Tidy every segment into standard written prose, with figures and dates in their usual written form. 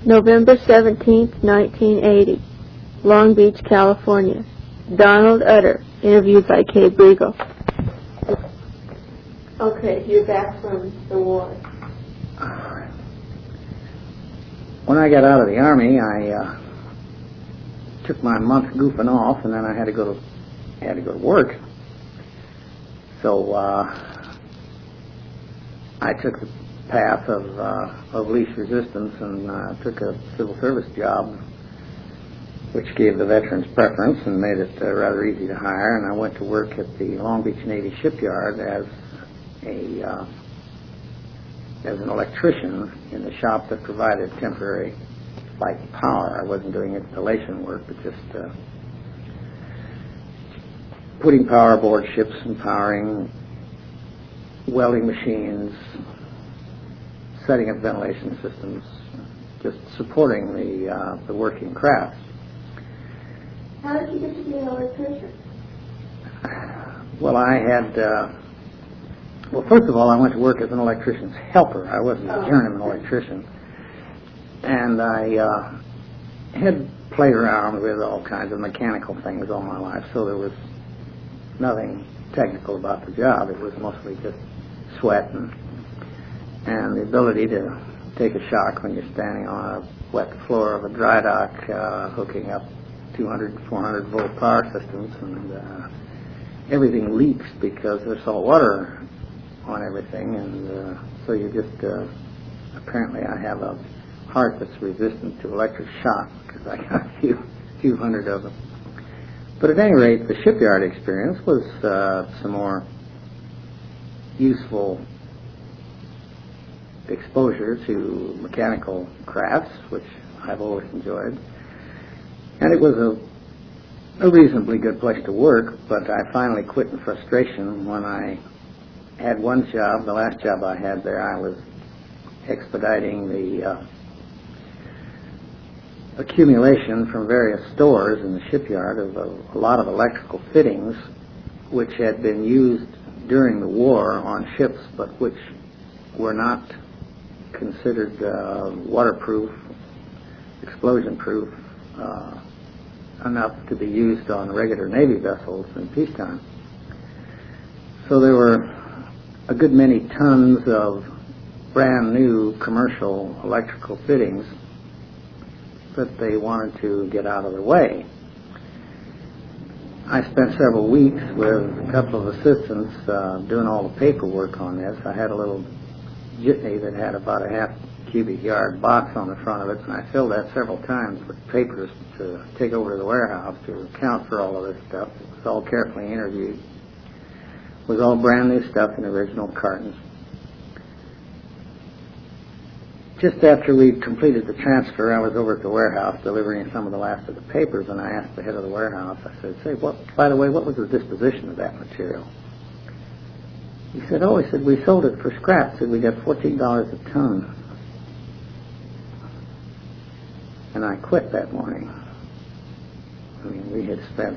November 17th, 1980, Long Beach, California. Donald Utter, interviewed by Kay Briegel. Okay, you're back from the war. When I got out of the Army, I took my month goofing off, and then I had to go to work. So I took the path of least resistance and took a civil service job, which gave the veterans preference and made it rather easy to hire. And I went to work at the Long Beach Navy Shipyard as an electrician in the shop that provided temporary light power. I wasn't doing installation work, but just putting power aboard ships and powering welding machines, setting up ventilation systems, just supporting the working craft. How did you get to be an electrician? Well, first of all, I went to work as an electrician's helper. I wasn't a journeyman electrician. And I had played around with all kinds of mechanical things all my life, so there was nothing technical about the job. It was mostly just sweat and the ability to take a shock when you're standing on a wet floor of a dry dock hooking up 200, 400 volt power systems, and everything leaks because there's salt water on everything, and so you just apparently I have a heart that's resistant to electric shock because I got a few hundred of them. But at any rate, the shipyard experience was some more useful exposure to mechanical crafts, which I've always enjoyed. And it was a reasonably good place to work, but I finally quit in frustration when I had one job. The last job I had there, I was expediting the accumulation from various stores in the shipyard of a lot of electrical fittings which had been used during the war on ships, but which were not considered waterproof, explosion-proof enough to be used on regular Navy vessels in peacetime. So there were a good many tons of brand new commercial electrical fittings that they wanted to get out of the way. I spent several weeks with a couple of assistants doing all the paperwork on this. I had a little jitney that had about a half cubic yard box on the front of it, and I filled that several times with papers to take over to the warehouse to account for all of this stuff. It was all carefully interviewed. It was all brand new stuff in original cartons. Just after we completed the transfer, I was over at the warehouse delivering some of the last of the papers, and I asked the head of the warehouse, I said, by the way, what was the disposition of that material? He said, we sold it for scrap. He said, we got $14 a ton. And I quit that morning. I mean, we had spent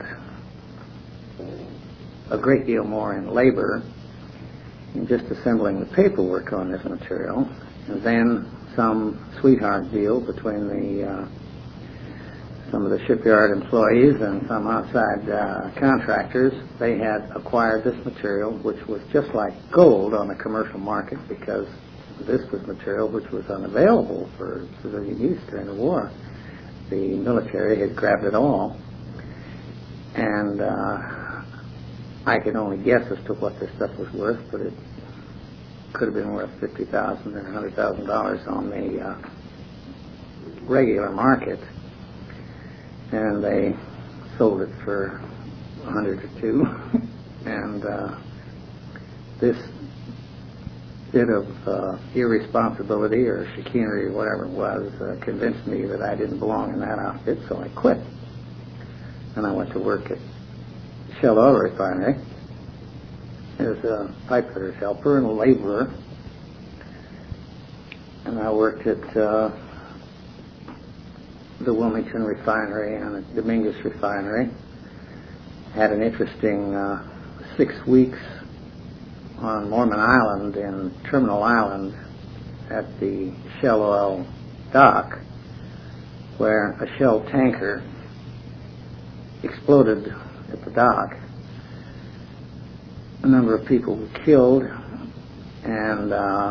a great deal more in labor in just assembling the paperwork on this material, and then some sweetheart deal between some of the shipyard employees and some outside contractors. They had acquired this material, which was just like gold on the commercial market, because this was material which was unavailable for civilian use during the war. The military had grabbed it all, and I could only guess as to what this stuff was worth, but it could have been worth $50,000 or $100,000 on the regular market, and they sold it for $100 or $200. And this bit of irresponsibility or chicanery or whatever it was convinced me that I didn't belong in that outfit, so I quit. And I went to work at Shell Oil Refinery as a pipe fitter's helper and a laborer. And I worked at the Wilmington Refinery and the Dominguez Refinery. Had an interesting 6 weeks on Mormon Island in Terminal Island at the Shell Oil dock, where a Shell tanker exploded at the dock. A number of people were killed, and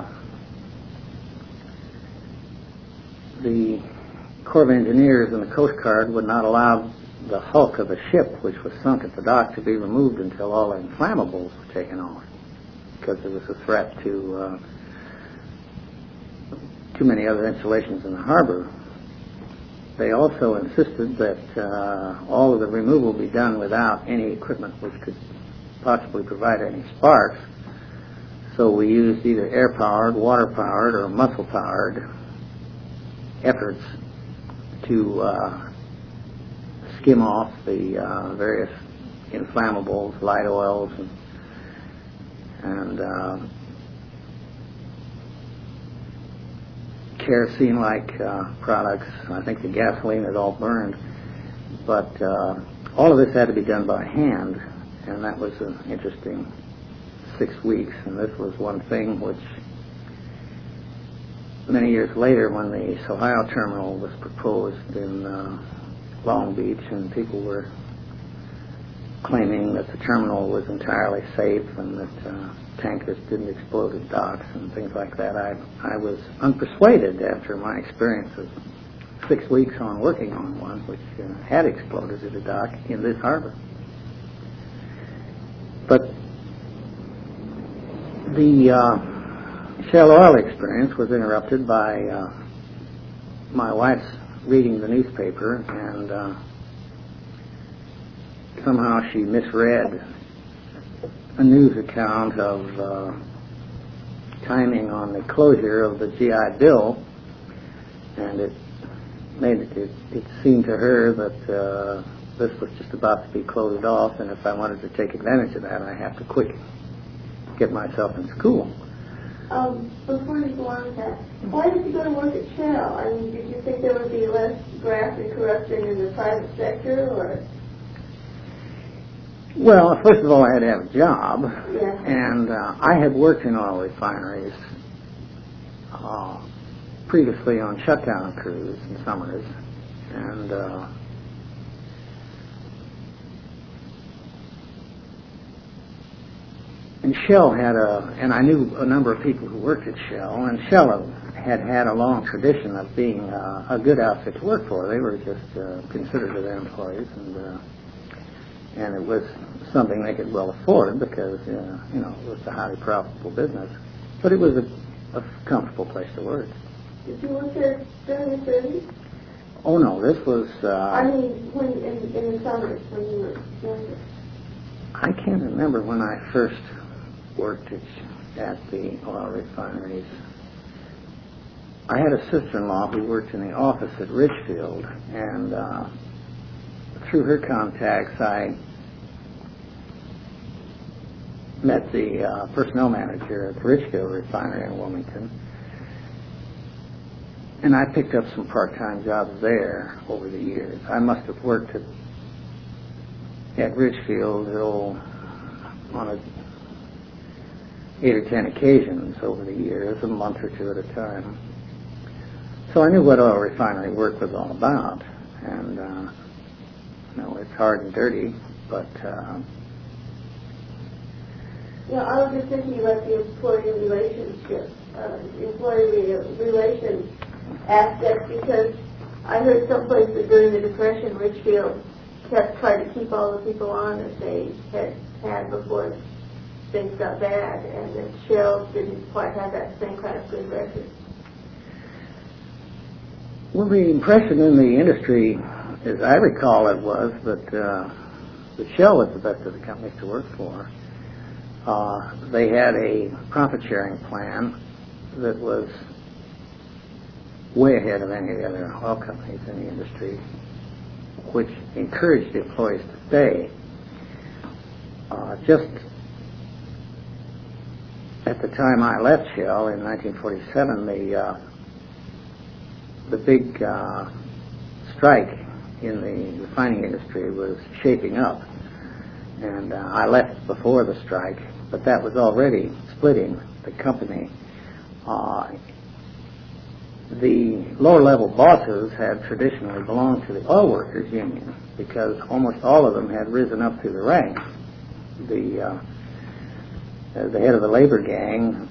the Corps of Engineers and the Coast Guard would not allow the hulk of the ship, which was sunk at the dock, to be removed until all the inflammables were taken off, because there was a threat to too many other installations in the harbor. They also insisted that all of the removal be done without any equipment which could possibly provide any sparks. So we used either air-powered, water-powered, or muscle-powered efforts to skim off the various inflammables, light oils, and kerosene-like products. I think the gasoline had all burned. But all of this had to be done by hand, and that was an interesting 6 weeks. And this was one thing which many years later, when the Ohio terminal was proposed in Long Beach, and people were claiming that the terminal was entirely safe and that tankers didn't explode at docks and things like that, I was unpersuaded after my experience of 6 weeks on working on one which had exploded at a dock in this harbor. But the Shell Oil experience was interrupted by my wife's reading the newspaper, and somehow she misread a news account of timing on the closure of the GI Bill, and it seemed to her that this was just about to be closed off, and if I wanted to take advantage of that, I have to quick get myself in school. Before you go on with that, why did you go to work at Shell? I mean, did you think there would be less graft and corruption in the private sector, or? Well, first of all, I had to have a job, Yeah. and I had worked in oil refineries previously on shutdown crews in summers, and Shell had and I knew a number of people who worked at Shell, and Shell had a long tradition of being a good outfit to work for. They were just considerate of their employees, and it was something they could well afford because, it was a highly profitable business. But it was a comfortable place to work. Did you work there during the 30s? Oh, no, this was... I mean, when in the summers when you were younger. I can't remember when I first worked at the oil refineries. I had a sister-in-law who worked in the office at Richfield, and through her contacts, I met the personnel manager at the Richfield refinery in Wilmington, and I picked up some part-time jobs there over the years. I must have worked at Richfield on 8 or 10 occasions over the years, a month or two at a time. So I knew what oil refinery work was all about, and it's hard and dirty, but... I was just thinking about the employee relations aspect, because I heard someplace that during the Depression, Richfield kept trying to keep all the people on that they had before things got bad, and that Shell didn't quite have that same kind of good record. Well, the impression in the industry, as I recall it, was that Shell was the best of the companies to work for. They had a profit-sharing plan that was way ahead of any of the other oil companies in the industry, which encouraged the employees to stay. Just at the time I left Shell in 1947, the big strike in the refining industry was shaping up, and I left before the strike, but that was already splitting the company the lower-level bosses had traditionally belonged to the oil workers union because almost all of them had risen up through the ranks. The head of the labor gang,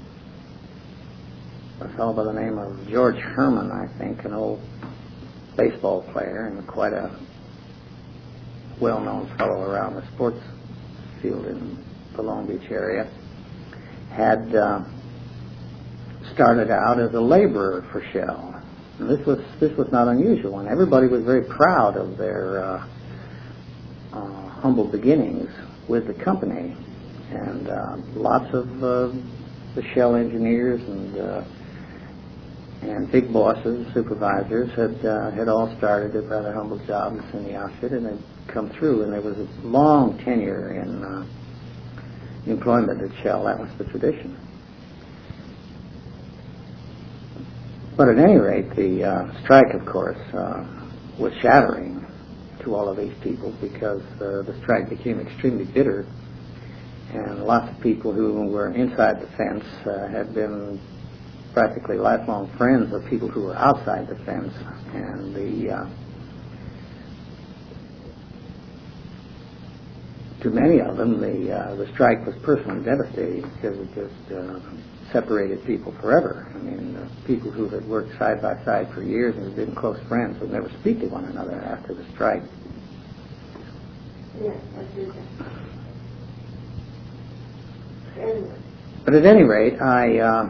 a fellow by the name of George Herman, I think, an old baseball player and quite a well-known fellow around the sports field in the Long Beach area, had started out as a laborer for Shell. And this was not unusual, and everybody was very proud of their humble beginnings with the company. And lots of the Shell engineers and big bosses, supervisors, had all started at rather humble jobs in the outfit, and had come through. And there was a long tenure in employment at Shell. That was the tradition. But at any rate, the strike, of course, was shattering to all of these people because the strike became extremely bitter, and lots of people who were inside the fence had been practically lifelong friends of people who were outside the fence, and to many of them, the strike was personally devastating because it just separated people forever. I mean, people who had worked side by side for years and had been close friends would never speak to one another after the strike. Yes, I do that. Anyway. But at any rate, I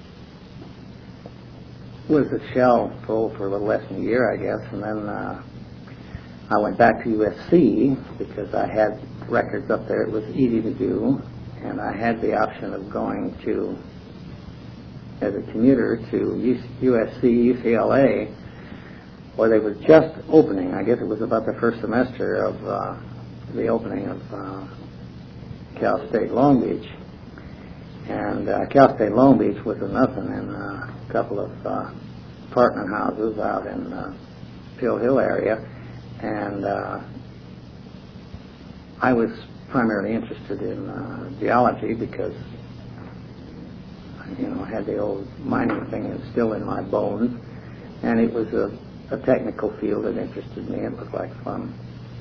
was at Shell for a little less than a year, I guess, and then I went back to USC because I had records up there. It was easy to do, and I had the option of going to, as a commuter, to USC, UCLA, where they were just opening. I guess it was about the first semester of the opening of Cal State Long Beach. And Cal State Long Beach was nothing in a couple of apartment houses out in the Pill Hill area. And I was primarily interested in geology because, I had the old mining thing still in my bones. And it was a technical field that interested me. It looked like fun.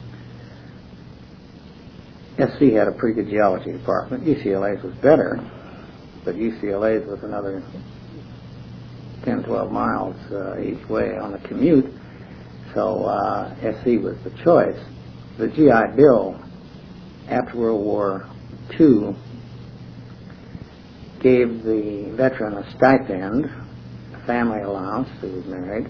SC had a pretty good geology department. UCLA's was better, but UCLA's was another 10, 12 miles each way on the commute, so SC was the choice. The GI Bill after World War II gave the veteran a stipend, a family allowance who was married,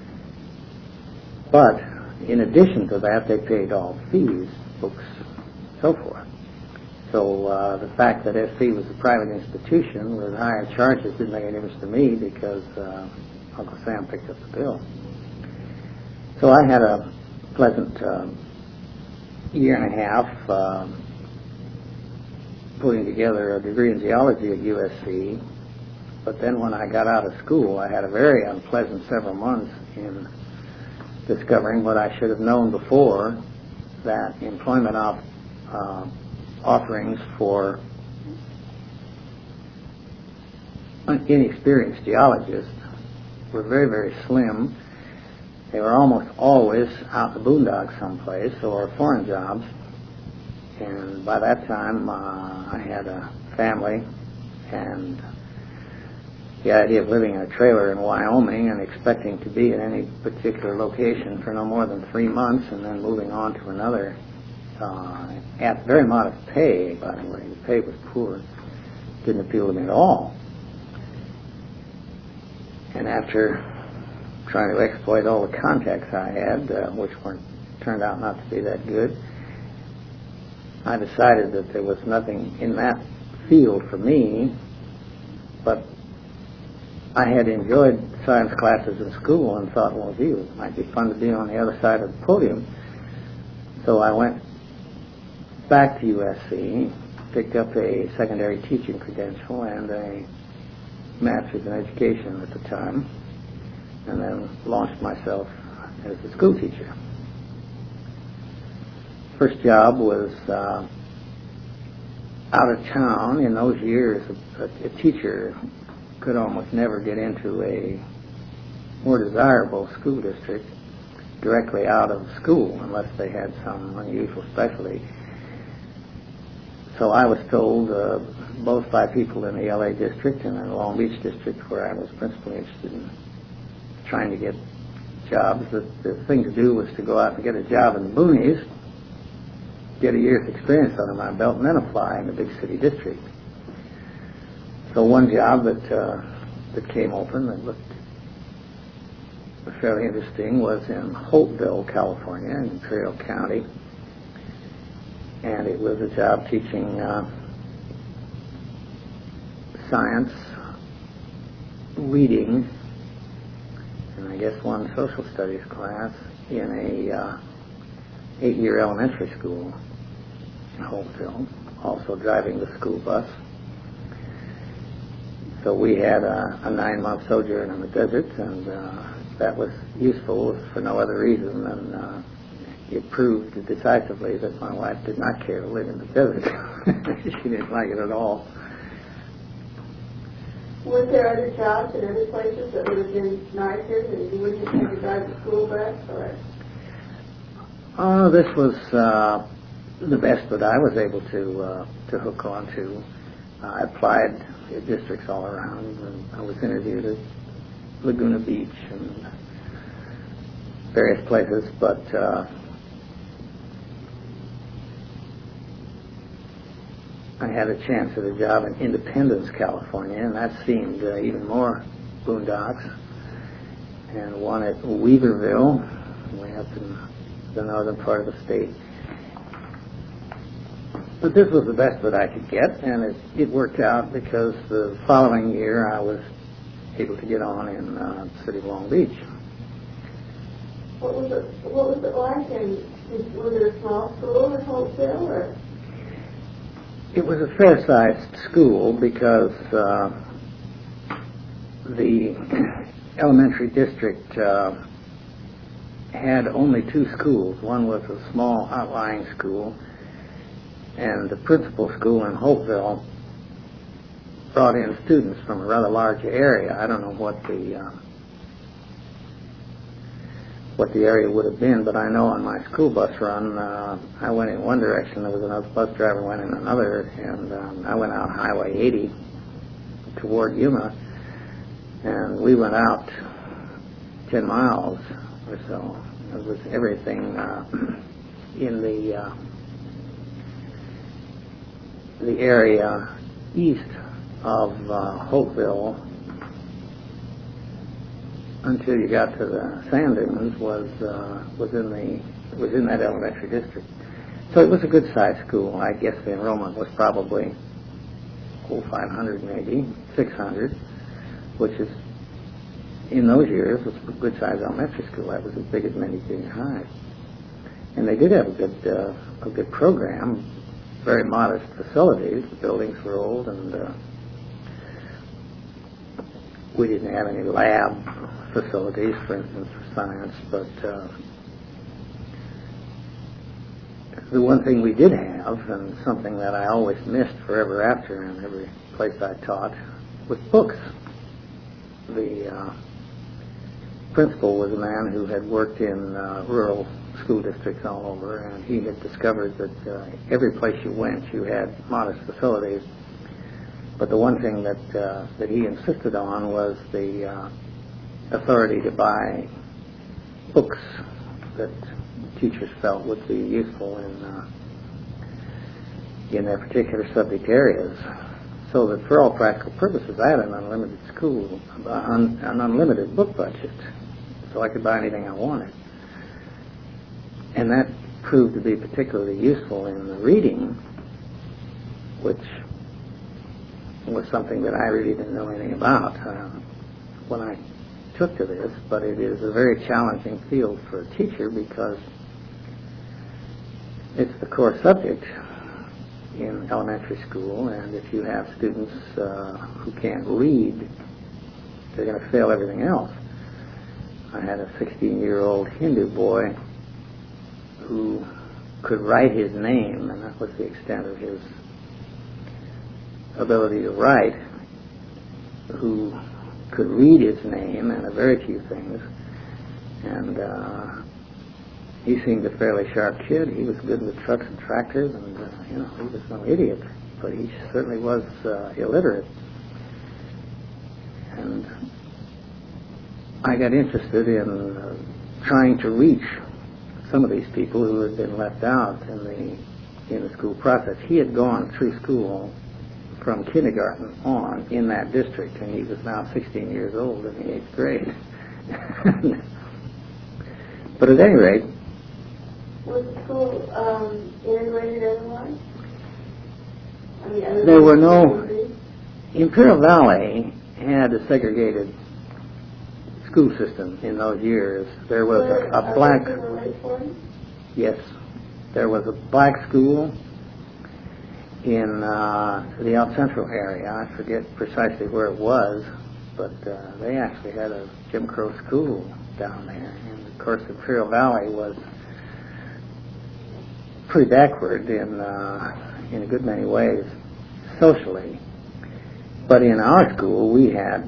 but in addition to that they paid all fees, books, so forth. So the fact that SC was a private institution with higher charges didn't make any difference to me because Uncle Sam picked up the bill. So I had a pleasant year and a half putting together a degree in geology at USC, but then when I got out of school I had a very unpleasant several months in discovering what I should have known before, that employment offerings for inexperienced geologists were very, very slim. They were almost always out in the boondocks someplace or foreign jobs. And by that time, I had a family, and the idea of living in a trailer in Wyoming and expecting to be in any particular location for no more than 3 months and then moving on to another at very modest pay, by the way. The pay was poor. Didn't appeal to me at all. And after trying to exploit all the contacts I had, which turned out not to be that good, I decided that there was nothing in that field for me, but I had enjoyed science classes in school and thought, well, gee, it might be fun to be on the other side of the podium. So I went back to USC, picked up a secondary teaching credential and a master's in education at the time, and then launched myself as a school teacher. First job was out of town. In those years, a teacher could almost never get into a more desirable school district directly out of school unless they had some unusual specialty. So I was told both by people in the LA district and in the Long Beach district, where I was principally interested in trying to get jobs, that the thing to do was to go out and get a job in the boonies, get a year's experience under my belt, and then apply in the big city district. So one job that came open that looked fairly interesting was in Holtville, California, in Imperial County, and it was a job teaching science, reading, and I guess one social studies class in a 8-year elementary school in Holtville, also driving the school bus. So we had a 9-month sojourn in the desert, and that was useful for no other reason than it proved decisively that my wife did not care to live in the desert. She didn't like it at all. Were there other jobs in other places that would have been nicer and you wouldn't have had to drive the school bus? Or? This was the best that I was able to hook on to. I applied at districts all around, and I was interviewed at Laguna Beach and various places, but I had a chance at a job in Independence, California, and that seemed even more boondocks, and one at Weaverville, way up in the northern part of the state. But this was the best that I could get, and it worked out because the following year I was able to get on in the city of Long Beach. What was it like, and was it a small school in Holtville, or? It was a fair-sized school because the elementary district had only 2 schools. One was a small outlying school, and the principal school in Holtville brought in students from a rather large area. I don't know what the area would have been, but I know on my school bus run, I went in one direction, there was another bus driver went in another, and I went out Highway 80 toward Yuma, and we went out 10 miles or so. It was everything in the area east of Holtville until you got to the sand dunes was in that elementary district. So it was a good sized school. I guess the enrollment was probably 500, maybe 600, which is in those years was a good sized elementary school. That was as big as many junior highs, and they did have a good program. Very modest facilities. The buildings were old, and we didn't have any lab facilities, for instance, for science, but the one thing we did have, and something that I always missed forever after in every place I taught, was books. The principal was a man who had worked in rural school districts all over, and he had discovered that every place you went, you had modest facilities. But the one thing that he insisted on was the authority to buy books that teachers felt would be useful in their particular subject areas. So that for all practical purposes, I had an unlimited school, an unlimited book budget, so I could buy anything I wanted. And that proved to be particularly useful in the reading, which was something that I really didn't know anything about when I took to this, but it is a very challenging field for a teacher because it's the core subject in elementary school, and if you have students who can't read, they're going to fail everything else. I had a 16-year-old Hindu boy who could write his name, and that was the extent of his ability to write, who could read his name and a very few things. And he seemed a fairly sharp kid. He was good with trucks and tractors, and he was no idiot, but he certainly was illiterate. And I got interested in trying to reach some of these people who had been left out in the school process. He had gone through school from kindergarten on in that district, and he was now 16 years old in the 8th grade. But at any rate, was the school integrated otherwise? I mean, there were no. Imperial Valley had a segregated school system in those years. There was a black. Yes, there was a black school in the South Central area. I forget precisely where it was, but they actually had a Jim Crow school down there. And of course, Imperial Valley was pretty backward in a good many ways socially. But in our school, we had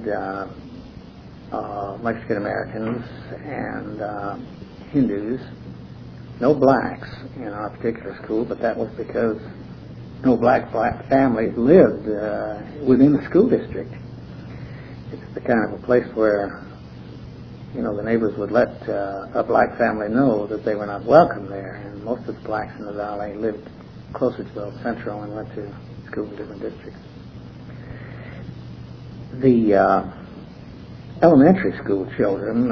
Mexican Americans and Hindus, no blacks in our particular school, but that was because no black families lived within the school district. It's the kind of a place where, the neighbors would let a black family know that they were not welcome there, and most of the blacks in the valley lived closer to South Central and went to school in different districts. The elementary school children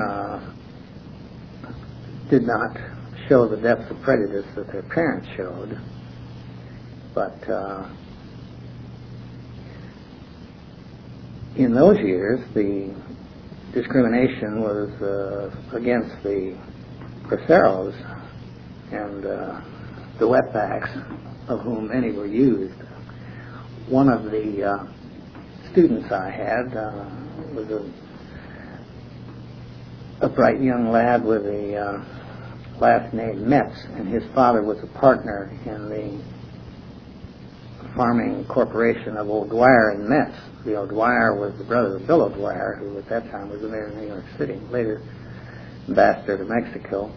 did not show the depth of prejudice that their parents showed, but in those years the discrimination was against the Braceros and the wetbacks, of whom many were used. One of the students I had was a bright young lad with a last name Metz, and his father was a partner in the farming corporation of O'Dwyer and Metz. The O'Dwyer was the brother of Bill O'Dwyer, who at that time was the mayor of New York City, later ambassador to Mexico.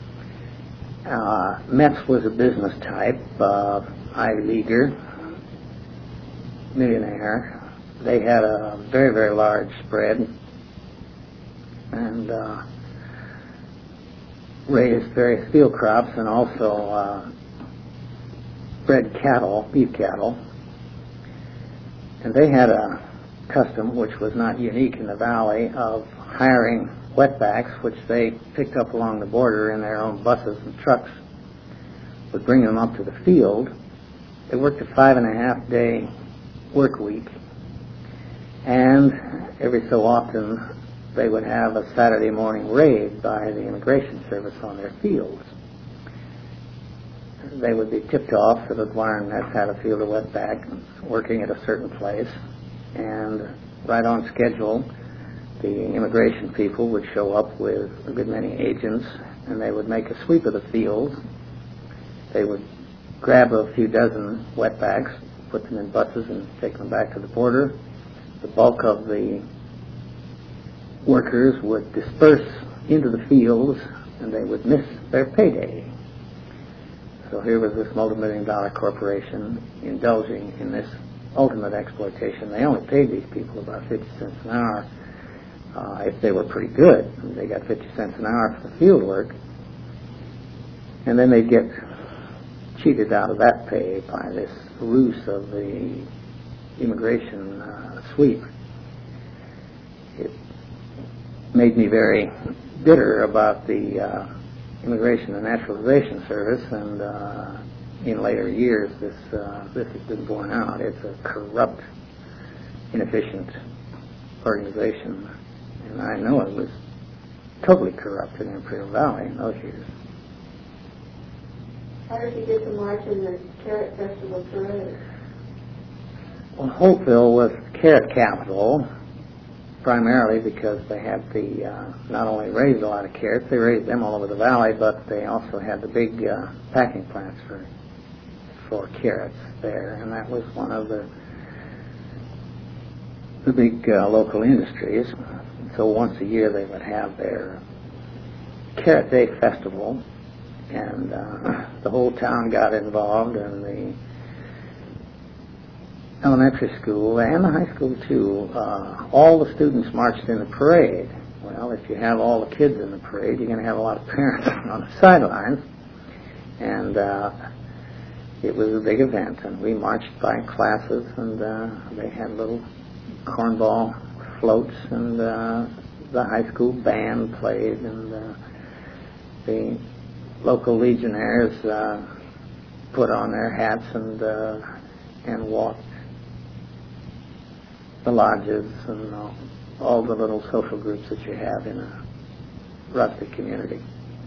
Metz was a business type, Ivy Leaguer, millionaire. They had a very, very large spread and raised various field crops and also bred cattle, beef cattle. And they had a custom, which was not unique in the valley, of hiring wetbacks, which they picked up along the border in their own buses and trucks, would bring them up to the field. They worked a 5.5-day work week, and every so often they would have a Saturday morning raid by the Immigration Service on their fields. They would be tipped off that O'Dwyer and Metz had a field of wetback working at a certain place, and right on schedule the immigration people would show up with a good many agents, and they would make a sweep of the fields. They would grab a few dozen wetbacks, put them in buses, and take them back to the border. The bulk of the workers would disperse into the fields, and they would miss their payday. So here was this multi-million-dollar corporation indulging in this ultimate exploitation. They only paid these people about 50 cents an hour. If they were pretty good, they got 50 cents an hour for the field work. And then they'd get cheated out of that pay by this ruse of the immigration sweep. It made me very bitter about the Immigration and Naturalization Service, and in later years this has been borne out. It's a corrupt, inefficient organization, and I know it was totally corrupt in Imperial Valley in those years. How did you get to march in the Carrot Festival parade? Well, Hopeville was the carrot capital, primarily because they had not only raised a lot of carrots, they raised them all over the valley, but they also had the big packing plants for carrots there, and that was one of the the big local industries. So once a year they would have their Carrot Day Festival, and the whole town got involved, and the elementary school and the high school too. All the students marched in the parade. Well, if you have all the kids in the parade, you're going to have a lot of parents on the sidelines, and it was a big event, and we marched by classes, and they had little cornball floats, and the high school band played, and the local legionnaires put on their hats and walked the lodges and all the little social groups that you have in a rustic community.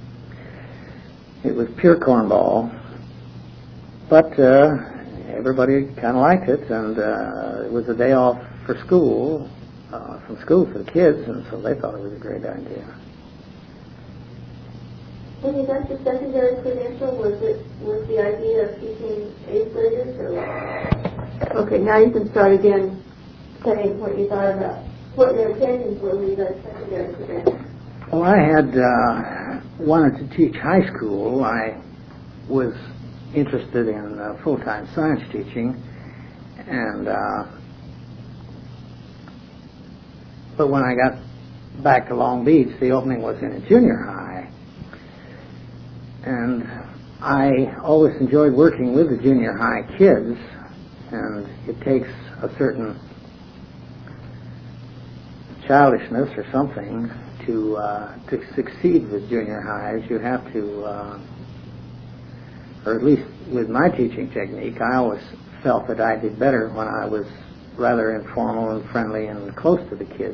It was pure cornball, but everybody kind of liked it, and it was a day off for school, from school for the kids, and so they thought it was a great idea. When you got your secondary credential, was the idea of teaching 8th graders, or? Okay, now you can start again saying what you thought about, what your intentions were when you got secondary credential. Well, I had wanted to teach high school. I was interested in full-time science teaching, and but when I got back to Long Beach, the opening was in a junior high. And I always enjoyed working with the junior high kids, and it takes a certain childishness or something to succeed with junior highs. You have to, or at least with my teaching technique, I always felt that I did better when I was rather informal and friendly and close to the kids.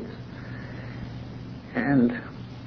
And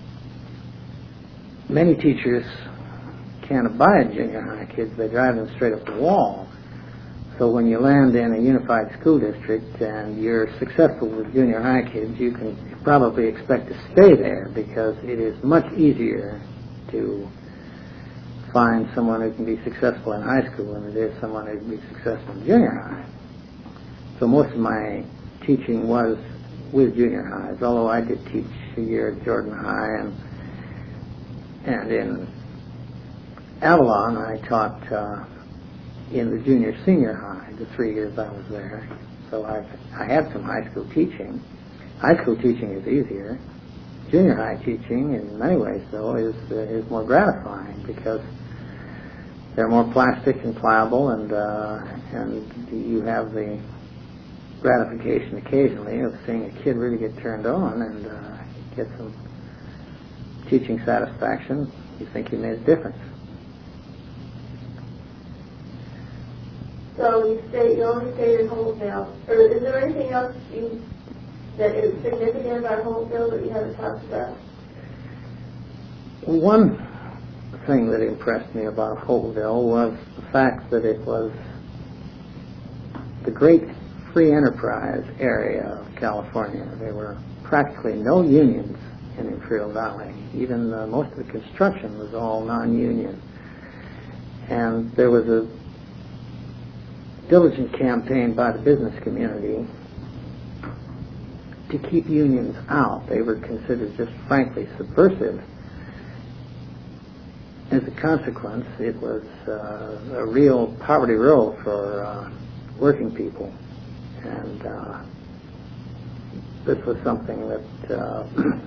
many teachers can't abide junior high kids. They drive them straight up the wall. So when you land in a unified school district and you're successful with junior high kids, you can probably expect to stay there, because it is much easier to find someone who can be successful in high school than it is someone who can be successful in junior high. So most of my teaching was with junior highs, although I did teach a year at Jordan High, and in Avalon I taught in the junior-senior high, the 3 years I was there. So I had some high school teaching. High school teaching is easier. Junior high teaching, in many ways, though, is more gratifying, because they're more plastic and pliable, and you have the gratification occasionally of seeing a kid really get turned on and get some teaching satisfaction. You think you made a difference. So you only stayed in Holtville. Or is there anything else that is significant about Holtville that you haven't talked about? One thing that impressed me about Holtville was the fact that it was the great free enterprise area of California. There were practically no unions in Imperial Valley. Even most of the construction was all non-union. And there was a diligent campaign by the business community to keep unions out. They were considered just frankly subversive. As a consequence, it was a real poverty row for working people. And this was something that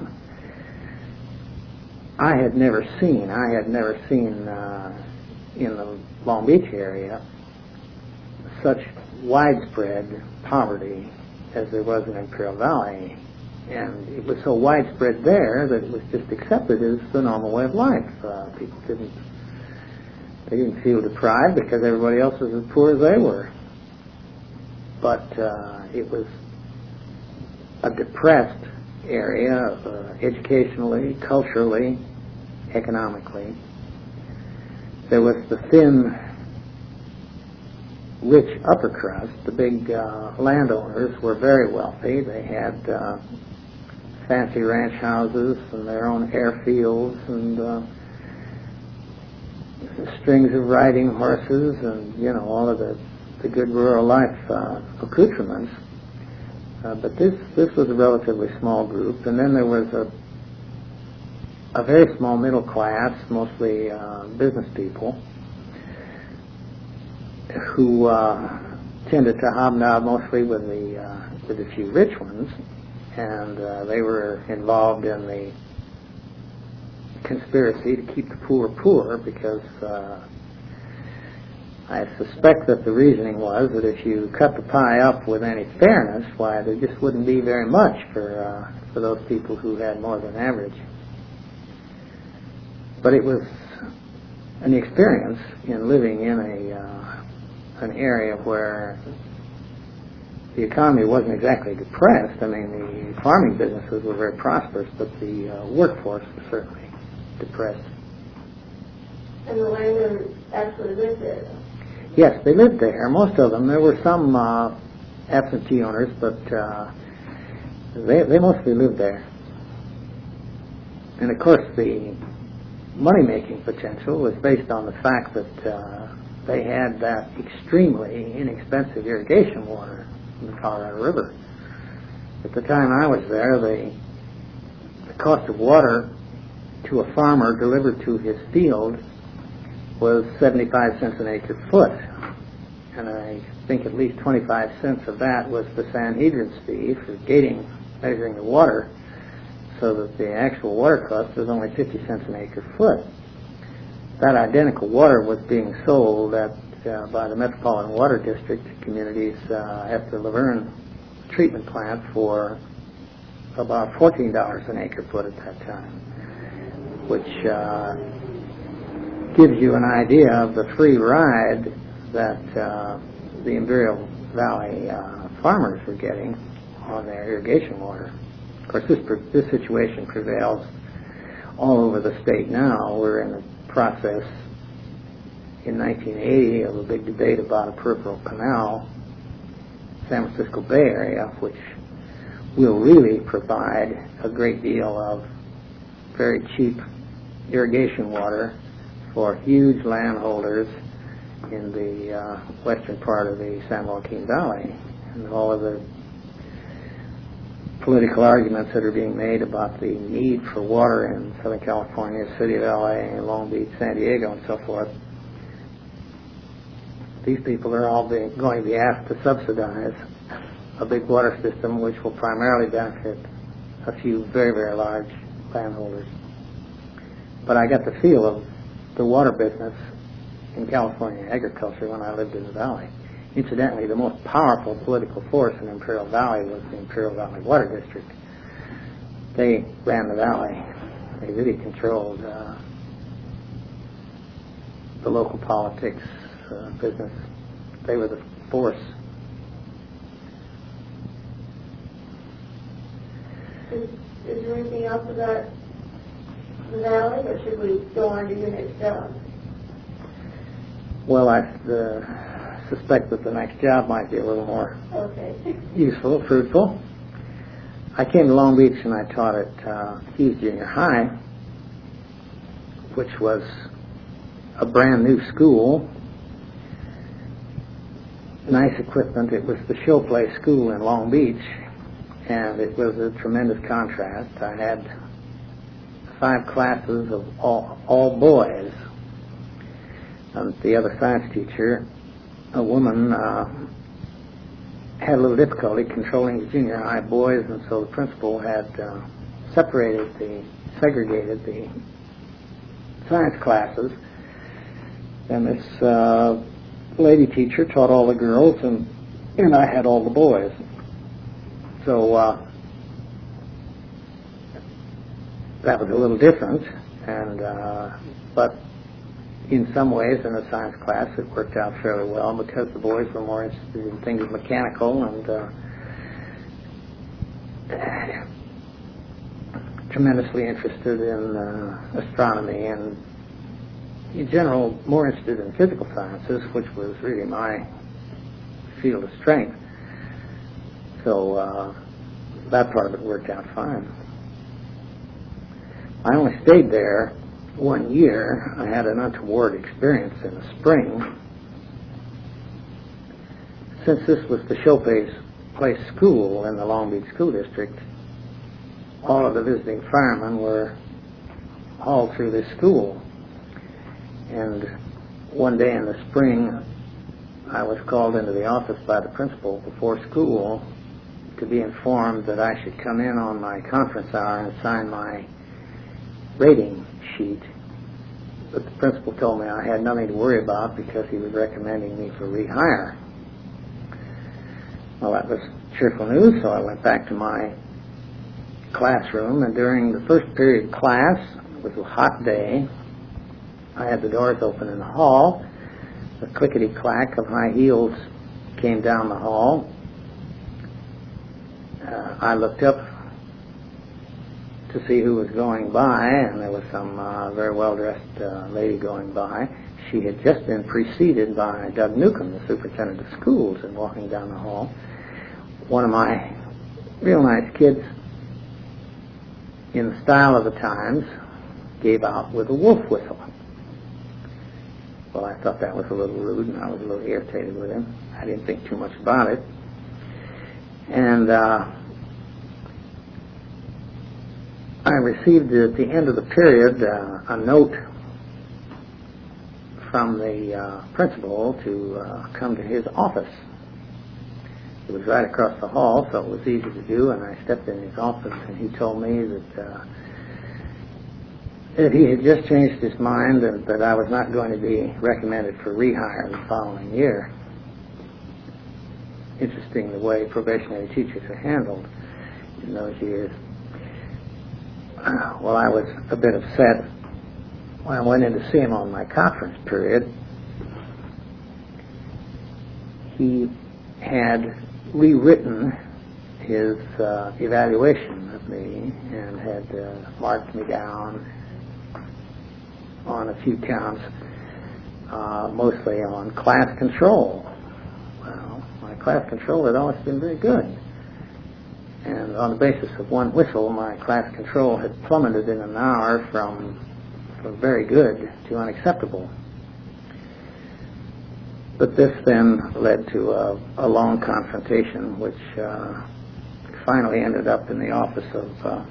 I had never seen. I had never seen in the Long Beach area such widespread poverty as there was in Imperial Valley. And it was so widespread there that it was just accepted as the normal way of life. People didn't feel deprived because everybody else was as poor as they were. But it was a depressed area, educationally, culturally, economically. There was the thin, rich upper crust. The big landowners were very wealthy. They had fancy ranch houses and their own airfields and strings of riding horses and, all of the good rural life accoutrements. But this was a relatively small group, and then there was a very small middle class, mostly business people, who tended to hobnob mostly with the few rich ones, and they were involved in the conspiracy to keep the poor poor, because I suspect that the reasoning was that if you cut the pie up with any fairness, why, there just wouldn't be very much for those people who had more than average. But it was an experience in living in an area where the economy wasn't exactly depressed. I mean, the farming businesses were very prosperous, but the workforce was certainly depressed. And the landowners actually lived there? Yes, they lived there. Most of them. There were some absentee owners, but they mostly lived there. And of course, the money-making potential was based on the fact that they had that extremely inexpensive irrigation water from the Colorado River. At the time I was there, the cost of water to a farmer delivered to his field was 75 cents an acre foot, and I think at least 25 cents of that was the Sanhedrin's fee for measuring the water, so that the actual water cost was only 50 cents an acre foot. That identical water was being sold by the Metropolitan Water District communities at the Laverne treatment plant for about $14 an acre foot at that time, which gives you an idea of the free ride that the Imperial Valley farmers were getting on their irrigation water. Of course, this situation prevails all over the state now. We're in the process in 1980 of a big debate about a peripheral canal, San Francisco Bay Area, which will really provide a great deal of very cheap irrigation water for huge landholders in the western part of the San Joaquin Valley. And all of the political arguments that are being made about the need for water in Southern California, City of LA, Long Beach, San Diego, and so forth, these people are all going to be asked to subsidize a big water system which will primarily benefit a few very, very large landholders. But I got the feel of the water business in California agriculture when I lived in the valley. Incidentally, the most powerful political force in Imperial Valley was the Imperial Valley Water District. They ran the valley. They really controlled the local politics, business. They were the force. Is there anything else about the valley, or should we go on to your next job? Well, I suspect that the next job might be a little more useful, fruitful. I came to Long Beach and I taught at Hughes Junior High, which was a brand new school. Nice equipment. It was the Showplay School in Long Beach, and it was a tremendous contrast. I had 5 classes of all boys. The other science teacher, a woman, had a little difficulty controlling the junior high boys, and so the principal had segregated the science classes, and this lady teacher taught all the girls, and I had all the boys. So that was a little different, but in some ways in the science class it worked out fairly well, because the boys were more interested in things mechanical and tremendously interested in astronomy, and in general more interested in physical sciences, which was really my field of strength. So that part of it worked out fine. I only stayed there 1 year. I had an untoward experience in the spring. Since this was the place school in the Long Beach School District, all of the visiting firemen were hauled through this school. And one day in the spring, I was called into the office by the principal before school to be informed that I should come in on my conference hour and sign my rating sheet. But the principal told me I had nothing to worry about because he was recommending me for rehire. Well, that was cheerful news, so I went back to my classroom, and during the first period class, it was a hot day, I had the doors open in the hall. The clickety-clack of high heels came down the hall. I looked up to see who was going by, and there was some very well-dressed lady going by. She had just been preceded by Doug Newcomb, the superintendent of schools, and walking down the hall. One of my real nice kids, in the style of the times, gave out with a wolf whistle. Well, I thought that was a little rude, and I was a little irritated with him. I didn't think too much about it. And I received at the end of the period a note from the principal to come to his office. It was right across the hall, so it was easy to do, and I stepped in his office, and he told me that he had just changed his mind and that I was not going to be recommended for rehire the following year. Interesting the way probationary teachers are handled in those years. Well, I was a bit upset when I went in to see him on my conference period. He had rewritten his evaluation of me and had marked me down on a few counts, mostly on class control. Well, my class control had always been very good. And on the basis of one whistle, my class control had plummeted in an hour from very good to unacceptable. But this then led to a long confrontation, which finally ended up in the office of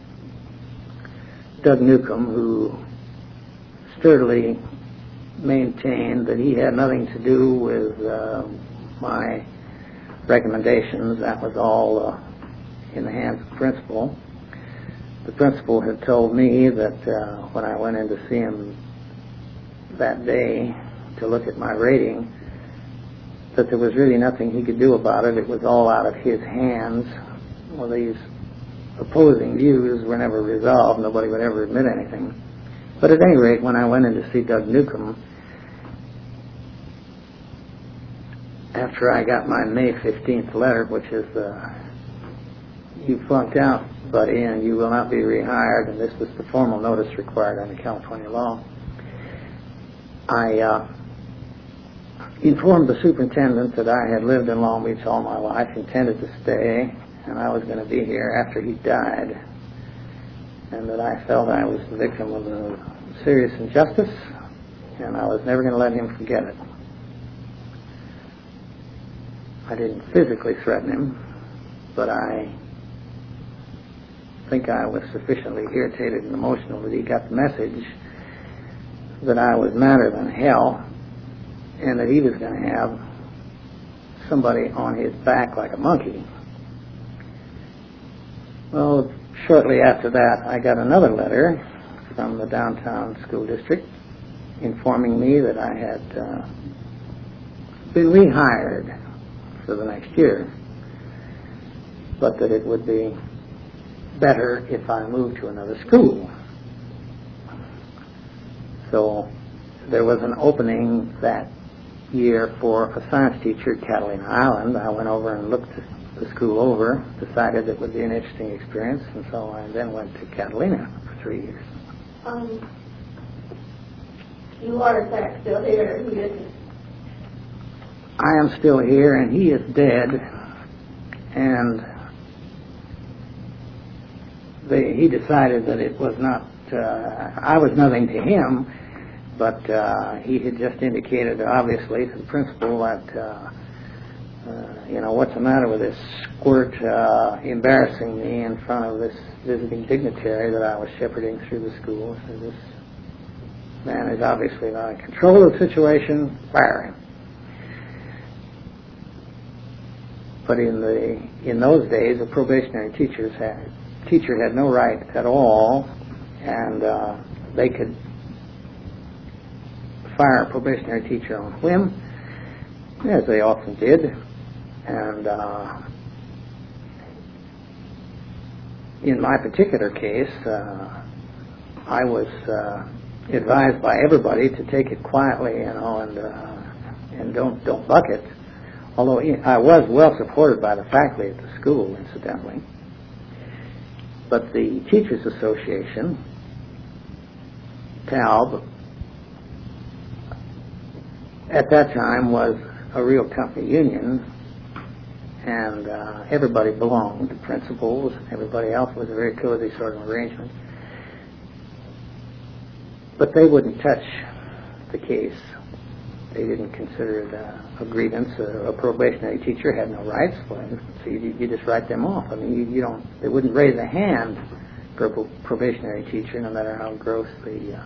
Doug Newcomb, who sturdily maintained that he had nothing to do with my recommendations. That was all in the hands of the principal. The principal had told me that when I went in to see him that day to look at my rating, that there was really nothing he could do about it. It was all out of his hands. Well, these opposing views were never resolved. Nobody would ever admit anything. But at any rate, when I went in to see Doug Newcomb, after I got my May 15th letter, which is you flunked out, buddy, and you will not be rehired, and this was the formal notice required under California law, I informed the superintendent that I had lived in Long Beach all my life, intended to stay, and I was going to be here after he died, and that I felt I was the victim of a serious injustice, and I was never going to let him forget it. I didn't physically threaten him, but I think I was sufficiently irritated and emotional that he got the message that I was madder than hell, and that he was going to have somebody on his back like a monkey. Well, shortly after that, I got another letter from the downtown school district informing me that I had been rehired for the next year, but that it would be better if I moved to another school. So there was an opening that year for a science teacher at Catalina Island. I went over and looked the school over, decided it would be an interesting experience, and so I then went to Catalina for 3 years. You are, in fact, still here. He isn't. I am still here, and he is dead, and he decided that it was not, I was nothing to him, but he had just indicated, obviously, to the principal that what's the matter with this squirt embarrassing me in front of this visiting dignitary that I was shepherding through the school? So this man is obviously not in control of the situation. Fire him. But in those days, a probationary teacher had no right at all, and they could fire a probationary teacher on whim, as they often did. And in my particular case, I was advised by everybody to take it quietly, and don't buck it. Although I was well supported by the faculty at the school, incidentally. But the Teachers Association, TALB, at that time was a real company union, and everybody belonged, the principals, everybody else. Was a very cozy sort of arrangement. But they wouldn't touch the case. They didn't consider it a grievance. A probationary teacher had no rights, so you just write them off. I mean, you don't. They wouldn't raise a hand for a probationary teacher, no matter how gross the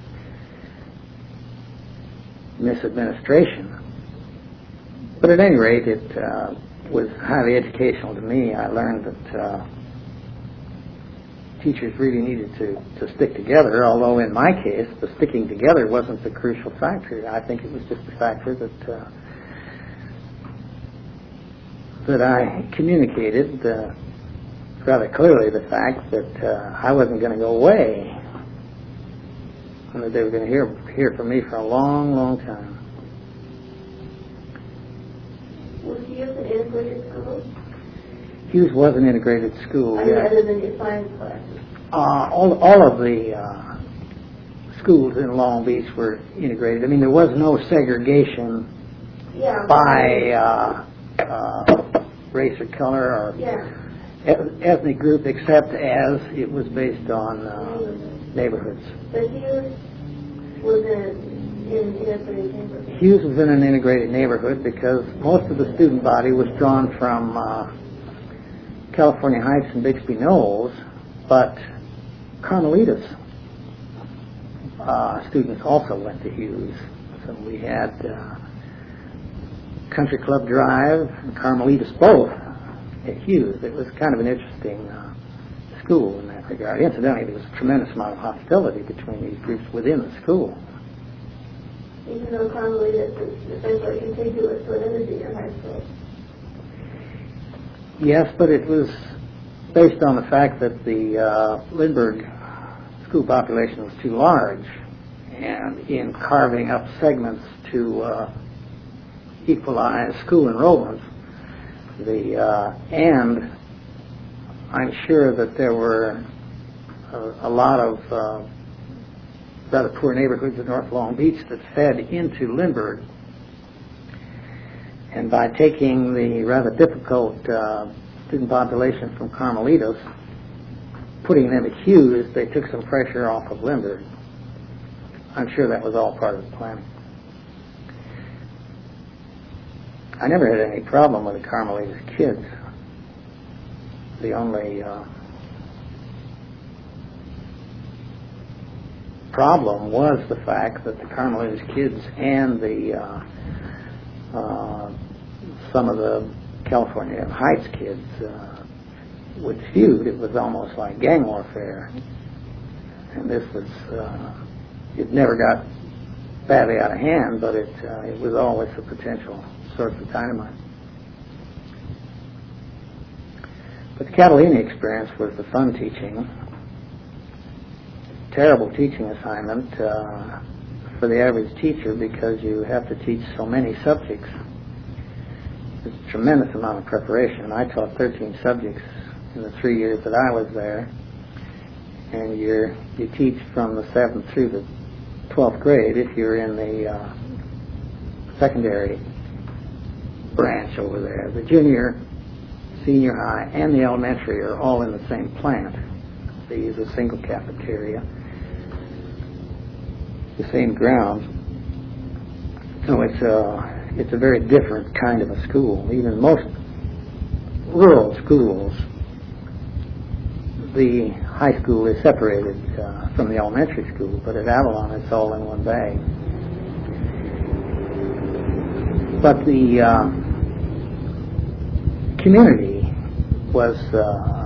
misadministration. But at any rate, it was highly educational to me. I learned that teachers really needed to stick together, although in my case, the sticking together wasn't the crucial factor. I think it was just the factor that I communicated rather clearly the fact that I wasn't going to go away, and that they were going to hear from me for a long, long time. Was Hughes an integrated school? Hughes was an integrated school. Yes. Other than your science classes? All of the schools in Long Beach were integrated. I mean, there was no segregation by race or color or ethnic group, except as it was based on neighborhoods. But Hughes was in integrated neighborhood? Hughes was in an integrated neighborhood because most of the student body was drawn from California Heights and Bixby Knolls, but Carmelitas students also went to Hughes. So we had Country Club Drive and Carmelitas both at Hughes. It was kind of an interesting school in that regard. Incidentally, there was a tremendous amount of hostility between these groups within the school. Even though Carmelitas is essentially contiguous to another junior high school. Yes, but it was based on the fact that the Lindbergh school population was too large, and in carving up segments to equalize school enrollments, and I'm sure that there were a lot of rather poor neighborhoods in North Long Beach that fed into Lindbergh. And by taking the rather difficult student population from Carmelitas, putting them at Hughes, they took some pressure off of Lindbergh. I'm sure that was all part of the planning. I never had any problem with the Carmelitas kids. The only problem was the fact that the Carmelitas kids and the some of the California Heights kids would feud. It was almost like gang warfare, and this was it never got badly out of hand, but it was always a potential source of dynamite. But the Catalina experience was the fun teaching. Terrible teaching assignment for the average teacher because you have to teach so many subjects. There's a tremendous amount of preparation. I taught 13 subjects in the 3 years that I was there, and you teach from the 7th through the 12th grade if you're in the secondary branch over there. The junior, senior high, and the elementary are all in the same plant. They use a single cafeteria, the same grounds. So it's a very different kind of a school. Even most rural schools, the high school is separated from the elementary school, but at Avalon it's all in one bag. But the community was